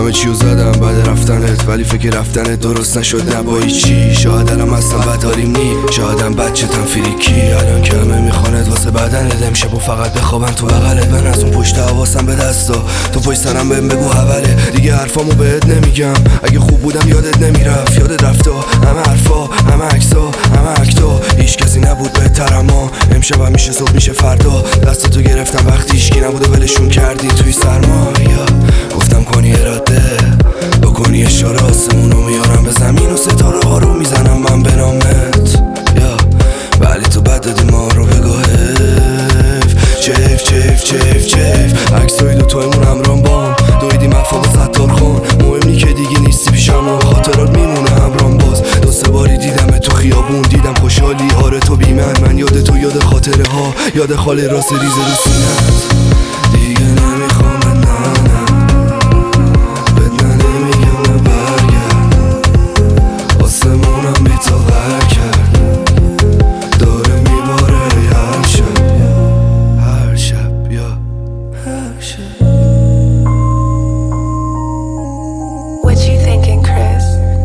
همه چیو زدم بعد رفتنت، ولی فکر رفتنت درست نشد نبایی چی. شاید الان هستم بداریم نی، شایدم بچتم فریکی. الان که همه میخواند واسه بدنت، امشب و فقط بخوابم تو بغلت. من از اون پشت حواسم به دستا، تو پشت سرم بهم بگو حوله. دیگه حرفامو بهت نمیگم، اگه خوب بودم یادت نمیرفت. یادت رفتا همه حرفا، همه عکسا، همه اکتا. هیچ کسی نبود بهتر، اما امشب هم میشه صبح میشه فردا. دستتو گرفتم وقتی هیچکی نبود و ولشون کردی توی سرما. گفتم کنی اراده، بکنی اشاره، آسمونو میارم به زمین و ستاره ها رو میزنم من به نامت. ولی تو بد دادی ما رو بگاه چیف عکسای دوتایمون همرام بام، دویدیم افاق ستار خان. مهم نی که دیگه نیستی پیشم و خاطرات میمونه همرام باز. دو سه باری دیدم تو خیابون، دیدم خوشحالی آره تو بی من یاد تو، یاد خاطره ها، یاد خاله راست ریز رو سینت. دیگه نمیخوام What you thinking, Chris?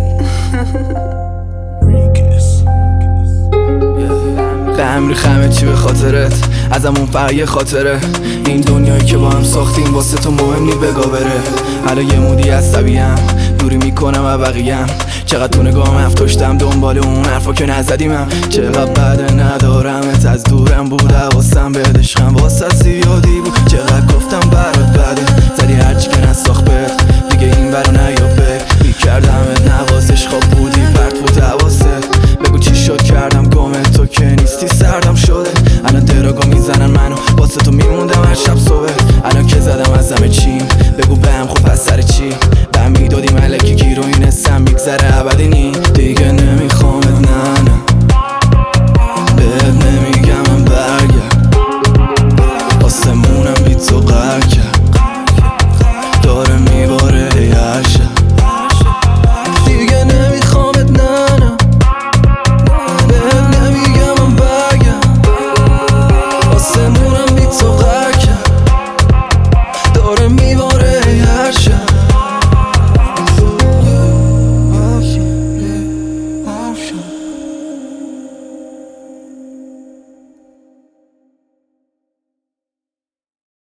به امری همه چی به خاطرت، ازمون فقط یه خاطره. این دنیایی که با هم ساختیم واسه تو مهم نی بگا بره. الان یه مودی عصبیم، دوری میکنم و بقیم. چقدر تو نگاهم افتاشتم دنبال اون حرفا که نزدیمم. چقدر بده ندارمت، از دورم بود حواسم بهت. عشقم واسه زیادی بود، چقدر گفتم برات بده. زدی هرچی که نساخت بهت، دیگه این برا نیابه. میکردمت نوازش خواب بودی پرت بود حواست. بگو چی شد کردم گمه، تو که نیستی سردم شده. الان دراگا میزنن منو، واسه تو میموندم هر شب صبح. الان که زدم از همه چیم، بگو بهم خب پس سر چی. بهم میدادی ملکی گیر و این حسم میگذره ابدی نی. دیگه نمیخوامت نه نه، بهت نمیگم من برگرد. آسمونم بی تو غر کرد، داره میباره هر شب. دیگه نمیخوامت نه نه، بهت نمیگم من برگرد. آسمونم بی تو غر کرد، داره میباره هر شب.